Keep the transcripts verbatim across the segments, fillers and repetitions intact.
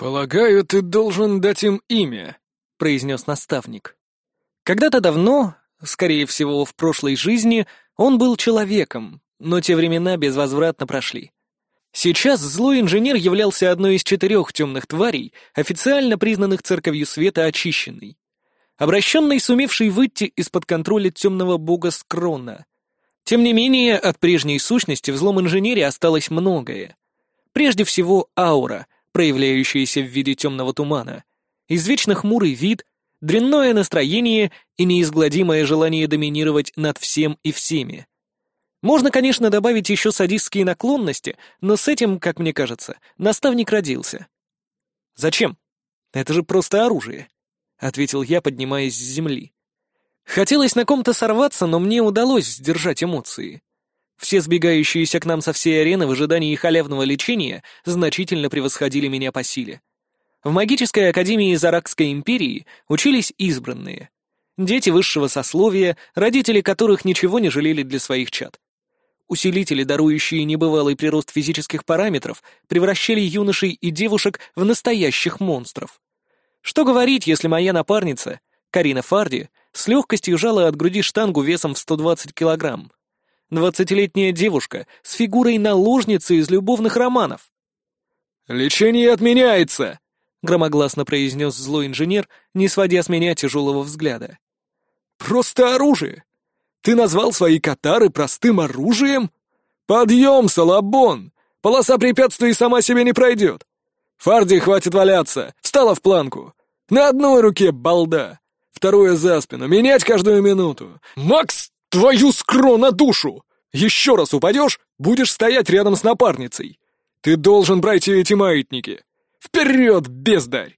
«Полагаю, ты должен дать им имя», — произнес наставник. Когда-то давно, скорее всего, в прошлой жизни, он был человеком, но те времена безвозвратно прошли. Сейчас злой инженер являлся одной из четырех темных тварей, официально признанных Церковью Света очищенной. Обращенный, сумевший выйти из-под контроля темного бога Скрона. Тем не менее, от прежней сущности в злом инженере осталось многое. Прежде всего, аура, проявляющаяся в виде темного тумана, извечно хмурый вид, дрянное настроение и неизгладимое желание доминировать над всем и всеми. Можно, конечно, добавить еще садистские наклонности, но с этим, как мне кажется, наставник родился. «Зачем? Это же просто оружие», — ответил я, поднимаясь с земли. Хотелось на ком-то сорваться, но мне удалось сдержать эмоции. Все сбегающиеся к нам со всей арены в ожидании халявного лечения значительно превосходили меня по силе. В магической академии Заракской империи учились избранные. Дети высшего сословия, родители которых ничего не жалели для своих чад. Усилители, дарующие небывалый прирост физических параметров, превращали юношей и девушек в настоящих монстров. Что говорить, если моя напарница, Карина Фарди, с легкостью жала от груди штангу весом в сто двадцать килограмм. Двадцатилетняя девушка с фигурой наложницы из любовных романов. «Лечение отменяется!» — громогласно произнес злой инженер, не сводя с меня тяжелого взгляда. «Просто оружие! Ты назвал свои катары простым оружием? Подъем, Салабон! Полоса препятствий сама себе не пройдет! Фарди, хватит валяться! Встала в планку! На одной руке балда! Второе за спину! Менять каждую минуту! Макс, твою скро на душу! Еще раз упадешь, будешь стоять рядом с напарницей! Ты должен пройти эти маятники! Вперед, бездарь!»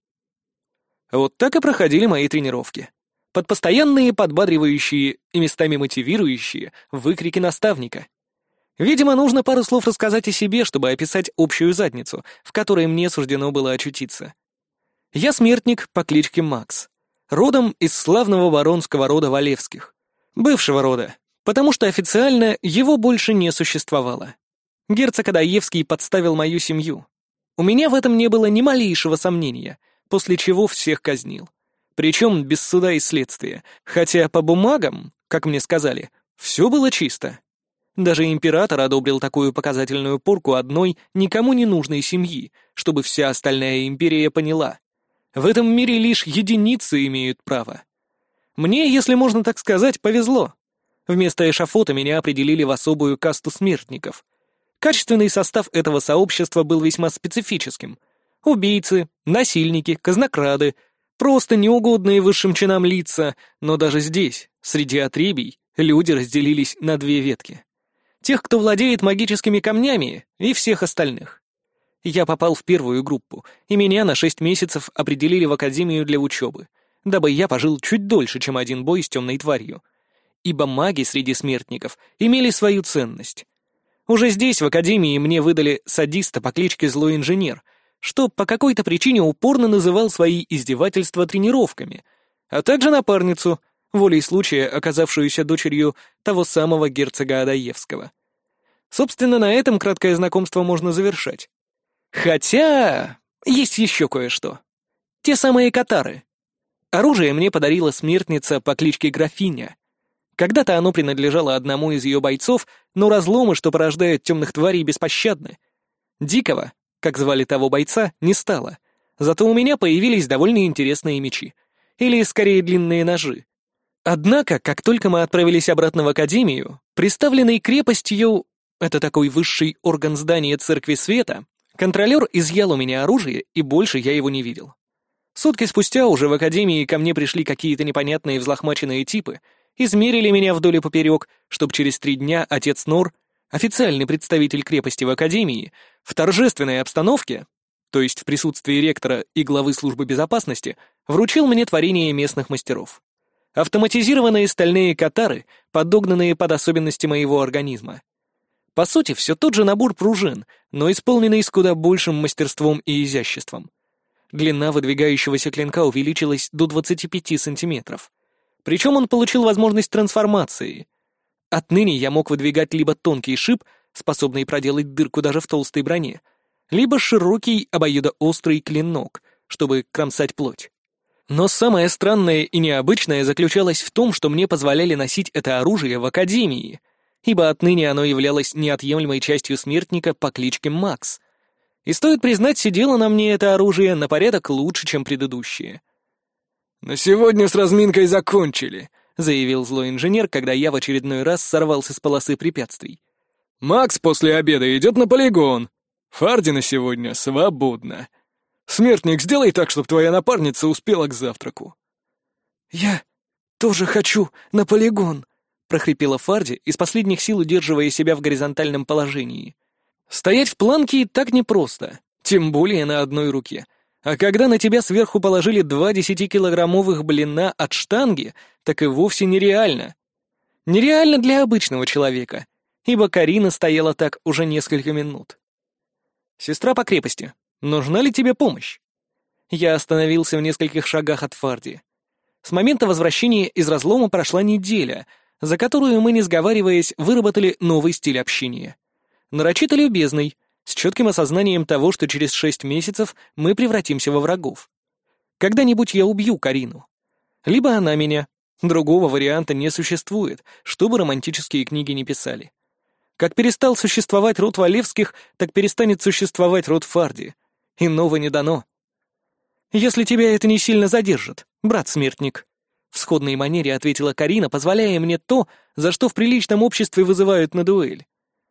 Вот так и проходили мои тренировки. Под постоянные, подбадривающие и местами мотивирующие выкрики наставника. Видимо, нужно пару слов рассказать о себе, чтобы описать общую задницу, в которой мне суждено было очутиться. Я смертник по кличке Макс, родом из славного воронского рода Валевских. Бывшего рода, потому что официально его больше не существовало. Герцог Адаевский подставил мою семью. У меня в этом не было ни малейшего сомнения, после чего всех казнил. Причем без суда и следствия, хотя по бумагам, как мне сказали, все было чисто. Даже император одобрил такую показательную порку одной никому не нужной семьи, чтобы вся остальная империя поняла. В этом мире лишь единицы имеют право. Мне, если можно так сказать, повезло. Вместо эшафота меня определили в особую касту смертников. Качественный состав этого сообщества был весьма специфическим. Убийцы, насильники, казнокрады, просто неугодные высшим чинам лица, но даже здесь, среди отребий, люди разделились на две ветки. Тех, кто владеет магическими камнями, и всех остальных. Я попал в первую группу, и меня на шесть месяцев определили в академию для учебы, дабы я пожил чуть дольше, чем один бой с темной тварью. Ибо маги среди смертников имели свою ценность. Уже здесь, в академии, мне выдали садиста по кличке Злой Инженер, что по какой-то причине упорно называл свои издевательства тренировками, а также напарницу, волей случая оказавшуюся дочерью того самого герцога Адаевского. Собственно, на этом краткое знакомство можно завершать. Хотя есть еще кое-что. Те самые катары. Оружие мне подарила смертница по кличке Графиня. Когда-то оно принадлежало одному из ее бойцов, но разломы, что порождают темных тварей, беспощадны. Дикого, как звали того бойца, не стало. Зато у меня появились довольно интересные мечи. Или, скорее, длинные ножи. Однако, как только мы отправились обратно в академию, приставленный крепостью, это такой высший орган здания Церкви Света, контролер изъял у меня оружие, и больше я его не видел. Сутки спустя уже в академии ко мне пришли какие-то непонятные взлохмаченные типы, измерили меня вдоль и поперек, чтобы через три дня отец Нор, официальный представитель крепости в академии, в торжественной обстановке, то есть в присутствии ректора и главы службы безопасности, вручил мне творение местных мастеров. Автоматизированные стальные катары, подогнанные под особенности моего организма. По сути, все тот же набор пружин, но исполненный с куда большим мастерством и изяществом. Длина выдвигающегося клинка увеличилась до двадцати пяти сантиметров. Причем он получил возможность трансформации. Отныне я мог выдвигать либо тонкий шип, способный проделать дырку даже в толстой броне, либо широкий обоюдоострый клинок, чтобы кромсать плоть. Но самое странное и необычное заключалось в том, что мне позволяли носить это оружие в академии, ибо отныне оно являлось неотъемлемой частью смертника по кличке Макс. И стоит признать, сидело на мне это оружие на порядок лучше, чем предыдущее. «На сегодня с разминкой закончили», — заявил злой инженер, когда я в очередной раз сорвался с полосы препятствий. «Макс после обеда идет на полигон. Фарди на сегодня свободно. Смертник, сделай так, чтобы твоя напарница успела к завтраку». «Я тоже хочу на полигон», — прохрипела Фарди, из последних сил удерживая себя в горизонтальном положении. Стоять в планке и так непросто, тем более на одной руке. А когда на тебя сверху положили два десятикилограммовых блина от штанги, так и вовсе нереально. Нереально для обычного человека, ибо Карина стояла так уже несколько минут. «Сестра по крепости, нужна ли тебе помощь?» Я остановился в нескольких шагах от Фарди. С момента возвращения из разлома прошла неделя, за которую мы, не сговариваясь, выработали новый стиль общения. Нарочито любезный, с четким осознанием того, что через шесть месяцев мы превратимся во врагов. Когда-нибудь я убью Карину. Либо она меня. Другого варианта не существует, что бы романтические книги не писали. Как перестал существовать род Валевских, так перестанет существовать род Фарди. Иного не дано. «Если тебя это не сильно задержит, брат-смертник», — в сходной манере ответила Карина, позволяя мне то, за что в приличном обществе вызывают на дуэль.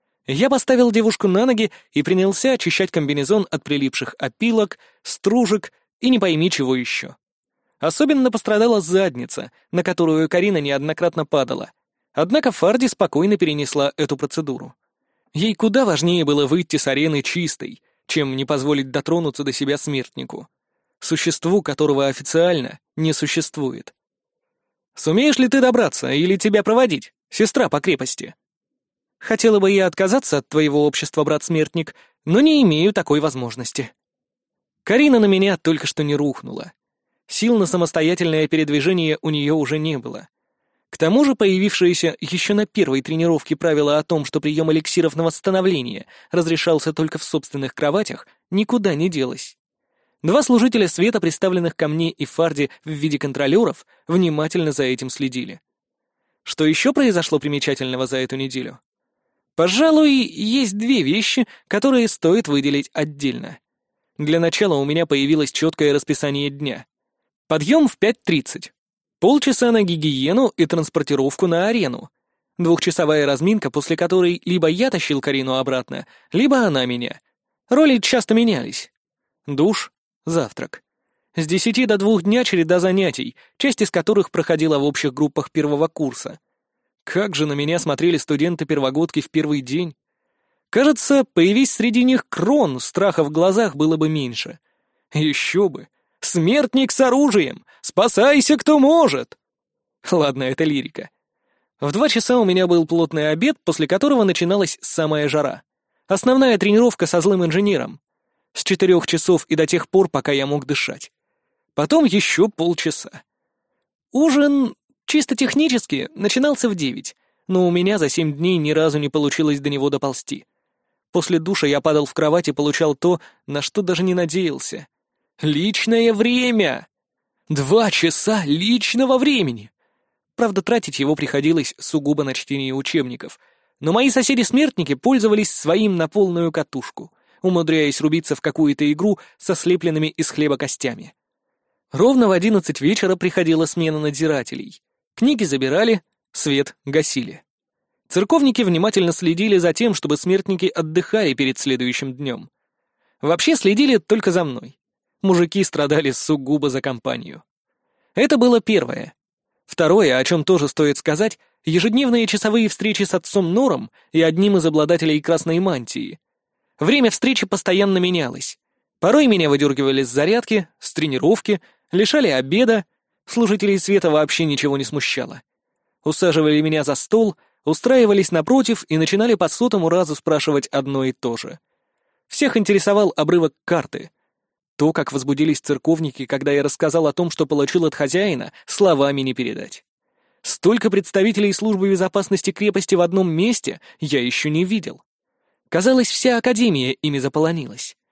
Я поставил девушку на ноги и принялся очищать комбинезон от прилипших опилок, стружек и не пойми чего еще. Особенно пострадала задница, на которую Карина неоднократно падала. Однако Фарди спокойно перенесла эту процедуру. Ей куда важнее было выйти с арены чистой, чем не позволить дотронуться до себя смертнику, существу которого официально не существует. «Сумеешь ли ты добраться или тебя проводить, сестра по крепости?» «Хотела бы я отказаться от твоего общества, брат-смертник, но не имею такой возможности». Карина на меня только что не рухнула. Сил на самостоятельное передвижение у нее уже не было. К тому же появившееся еще на первой тренировке правило о том, что прием эликсиров на восстановление разрешался только в собственных кроватях, никуда не делось. Два служителя света, представленных ко мне и Фарди в виде контролеров, внимательно за этим следили. Что еще произошло примечательного за эту неделю? Пожалуй, есть две вещи, которые стоит выделить отдельно. Для начала у меня появилось четкое расписание дня. Подъем в пять тридцать. Полчаса на гигиену и транспортировку на арену. Двухчасовая разминка, после которой либо я тащил Карину обратно, либо она меня. Роли часто менялись. Душ, завтрак. С десяти до двух дня череда занятий, часть из которых проходила в общих группах первого курса. Как же на меня смотрели студенты-первогодки в первый день. Кажется, появись среди них Крон, страха в глазах было бы меньше. Еще бы. Смертник с оружием! Спасайся, кто может! Ладно, это лирика. В два часа у меня был плотный обед, после которого начиналась самая жара. Основная тренировка со злым инженером. С четырех часов и до тех пор, пока я мог дышать. Потом еще полчаса. Ужин, чисто технически, начинался в девять, но у меня за семь дней ни разу не получилось до него доползти. После душа я падал в кровать и получал то, на что даже не надеялся. Личное время! Два часа личного времени! Правда, тратить его приходилось сугубо на чтение учебников, но мои соседи-смертники пользовались своим на полную катушку, умудряясь рубиться в какую-то игру со слепленными из хлеба костями. Ровно в одиннадцать вечера приходила смена надзирателей. Книги забирали, свет гасили. Церковники внимательно следили за тем, чтобы смертники отдыхали перед следующим днем. Вообще следили только за мной. Мужики страдали сугубо за компанию. Это было первое. Второе, о чем тоже стоит сказать, ежедневные часовые встречи с отцом Нором и одним из обладателей красной мантии. Время встречи постоянно менялось. Порой меня выдергивали с зарядки, с тренировки, лишали обеда, служителей света вообще ничего не смущало. Усаживали меня за стол, устраивались напротив и начинали по сотому разу спрашивать одно и то же. Всех интересовал обрывок карты. То, как возбудились церковники, когда я рассказал о том, что получил от хозяина, словами не передать. Столько представителей службы безопасности крепости в одном месте я еще не видел. Казалось, вся академия ими заполонилась.